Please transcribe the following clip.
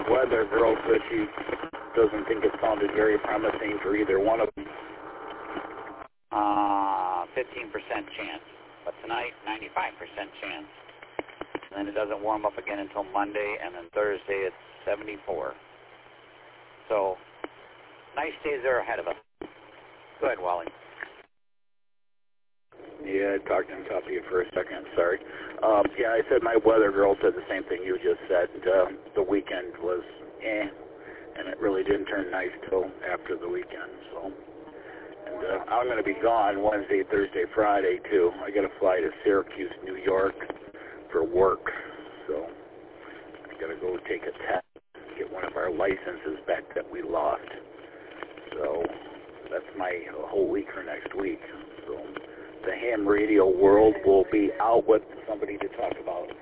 weather girl said she doesn't think it sounded very promising for either one of them. 15% chance. But tonight, 95% chance. And then it doesn't warm up again until Monday, and then Thursday it's 74. So, nice days are ahead of us. Go ahead, Wally. Yeah, I talked and copy you for a second. Sorry. Yeah, I said my weather girl said the same thing you just said. The weekend was and it really didn't turn nice till after the weekend. So, and I'm going to be gone Wednesday, Thursday, Friday too. I got to fly to Syracuse, New York, for work. So I got to go take a test, get one of our licenses back that we lost. So that's my whole week for next week. So the ham radio world will be out with somebody to talk about